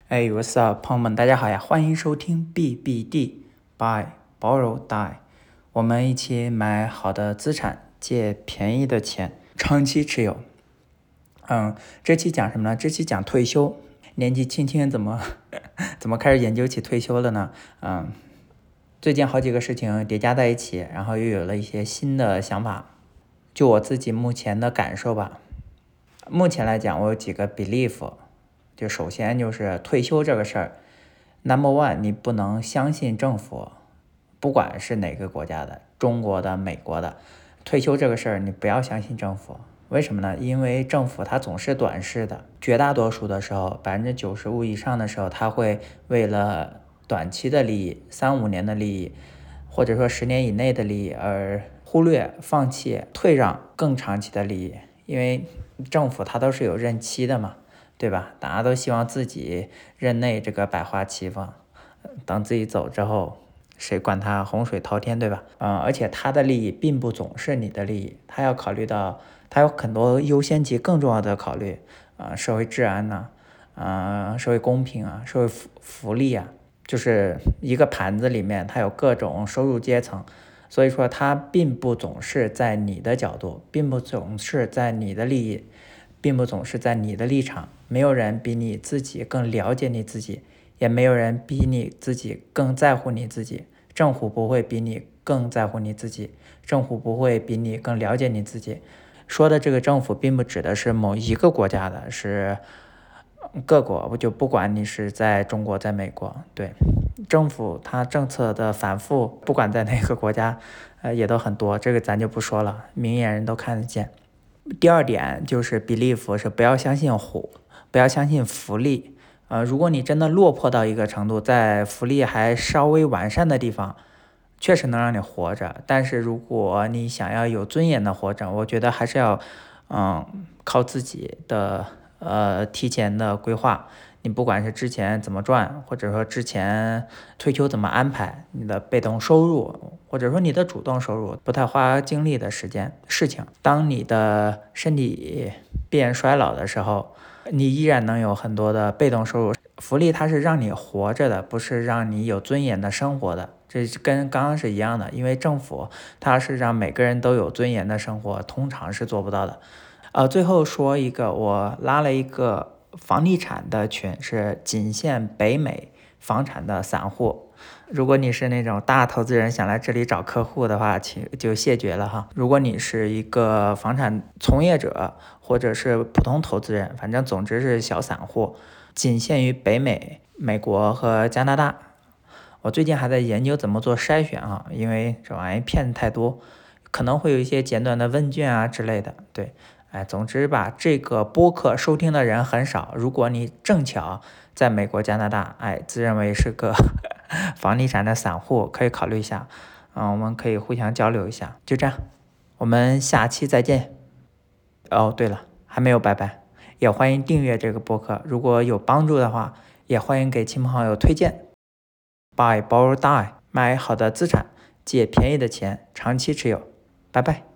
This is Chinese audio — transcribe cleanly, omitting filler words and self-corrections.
What's up，朋友们，大家好呀！欢迎收听 BBD Buy Borrow Die，我们一起买好的资产，借便宜的钱，长期持有。这期讲什么呢？这期讲退休。年纪轻轻怎么开始研究起退休了呢？最近好几个事情叠加在一起，然后又有了一些新的想法。就我自己目前的感受吧，目前来讲，我有几个 belief。就首先就是退休这个事儿 ，Number one， 你不能相信政府，不管是哪个国家的，中国的、美国的，退休这个事儿你不要相信政府。为什么呢？因为政府它总是短视的，绝大多数的时候，95%以上的时候，它会为了短期的利益，3-5年的利益，或者说10年以内的利益而忽略、放弃、退让更长期的利益，因为政府它都是有任期的嘛。对吧？大家都希望自己任内这个百花齐放，等自己走之后，谁管他洪水滔天，对吧？而且他的利益并不总是你的利益，他要考虑到，他有很多优先级更重要的考虑，社会治安呐，社会公平啊，社会福利啊，就是一个盘子里面，它有各种收入阶层，所以说它并不总是在你的角度，并不总是在你的利益。并不总是在你的立场，没有人比你自己更了解你自己，也没有人比你自己更在乎你自己。政府不会比你更在乎你自己，政府不会比你更了解你自己。说的这个政府并不指的是某一个国家的，是各国，我就不管你是在中国在美国，对，政府它政策的反复，不管在哪个国家，也都很多，这个咱就不说了，明眼人都看得见。第二点就是 belief， 是不要相信不要相信福利。如果你真的落魄到一个程度，在福利还稍微完善的地方，确实能让你活着。但是如果你想要有尊严的活着，我觉得还是要，靠自己的提前的规划。你不管是之前怎么赚，或者说之前退休怎么安排，你的被动收入，或者说你的主动收入，不太花精力的事情，当你的身体变衰老的时候，你依然能有很多的被动收入。福利它是让你活着的，不是让你有尊严的生活的，这跟刚刚是一样的。因为政府它是让每个人都有尊严的生活，通常是做不到的。最后说一个，我拉了一个房地产的群，是仅限北美房产的散户。如果你是那种大投资人想来这里找客户的话，请就谢绝了哈。如果你是一个房产从业者或者是普通投资人，反正总之是小散户，仅限于北美、美国和加拿大。我最近还在研究怎么做筛选啊，因为这玩意骗子太多，可能会有一些简短的问卷啊之类的。对，总之吧，这个播客收听的人很少。如果你正巧在美国、加拿大，自认为是个房地产的散户，可以考虑一下。我们可以互相交流一下。就这样，我们下期再见。哦，对了，还没有拜拜，也欢迎订阅这个播客。如果有帮助的话，也欢迎给亲朋好友推荐。Buy, borrow, die， 买好的资产，借便宜的钱，长期持有。拜拜。